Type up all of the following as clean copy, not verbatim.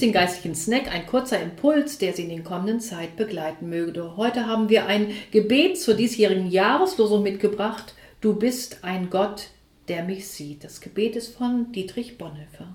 den geistlichen Snack, ein kurzer Impuls, der Sie in den kommenden Zeit begleiten möge. Heute haben wir ein Gebet zur diesjährigen Jahreslosung mitgebracht. Du bist ein Gott, der mich sieht. Das Gebet ist von Dietrich Bonhoeffer.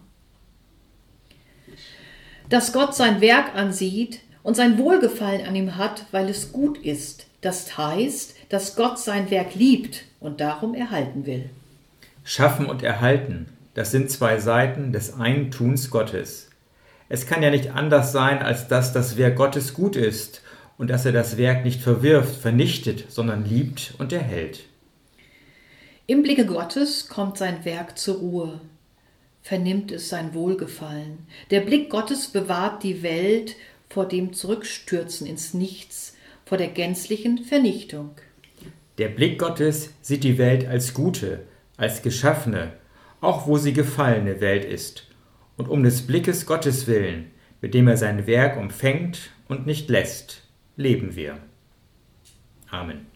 Dass Gott sein Werk ansieht und sein Wohlgefallen an ihm hat, weil es gut ist. Das heißt, dass Gott sein Werk liebt und darum erhalten will. Schaffen und erhalten, das sind zwei Seiten des einen Tuns Gottes. Es kann ja nicht anders sein, als dass das Werk Gottes gut ist und dass er das Werk nicht verwirft, vernichtet, sondern liebt und erhält. Im Blicke Gottes kommt sein Werk zur Ruhe, vernimmt es sein Wohlgefallen. Der Blick Gottes bewahrt die Welt vor dem Zurückstürzen ins Nichts, vor der gänzlichen Vernichtung. Der Blick Gottes sieht die Welt als gute, als geschaffene, auch wo sie gefallene Welt ist, und um des Blickes Gottes willen, mit dem er sein Werk umfängt und nicht lässt, leben wir. Amen.